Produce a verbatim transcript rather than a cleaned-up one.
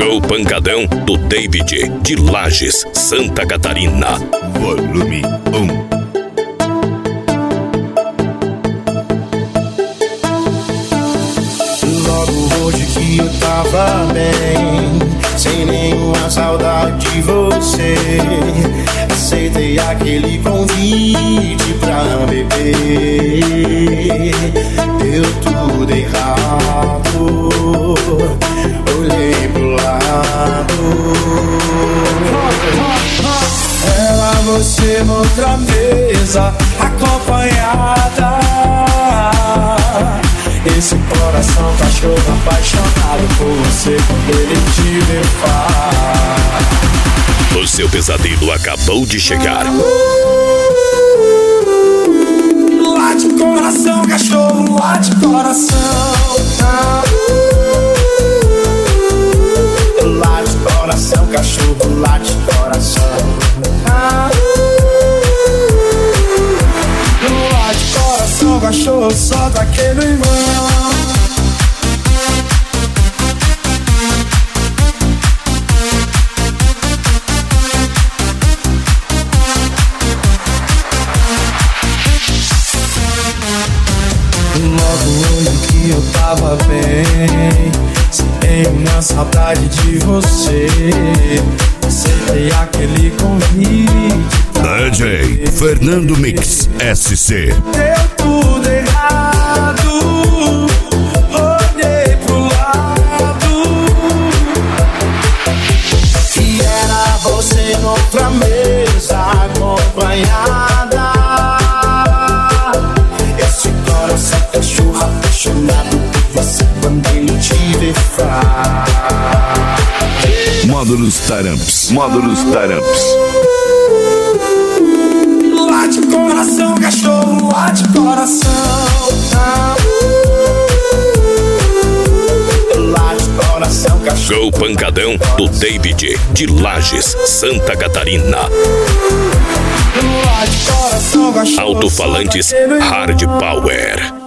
Show pancadão do David, de Lages, Santa Catarina. Volume um. Logo hoje que eu tava bem, sem nenhuma saudade de você, aceitei aquele convite pra beber. Deu tudo errado, olhei pro lado, era você noutra mesa, acompanhada. Esse coração cachorro apaixonado por você, quando ele te vê faz. O seu pesadelo acabou de chegar. Late coração, cachorro, late coração. Late coração, cachorro, late coração. Late coração, cachorro, solta aquele irmão. Logo hoje que eu tava bem, sem uma saudade de você, aceitei aquele convite. D J Fernando Mix S C. Deu tudo errado, olhei pro lado, e era você noutra mesa, acompanhada. Cachorro apaixonado por você, quando ele te vê faz. Módulos Taramps. Módulos Taramps. Late coração, cachorro, late coração. Late coração, cachorro. Show pancadão do David, de Lages, Santa Catarina. Late coração, cachorro. Alto-falantes Hard Power.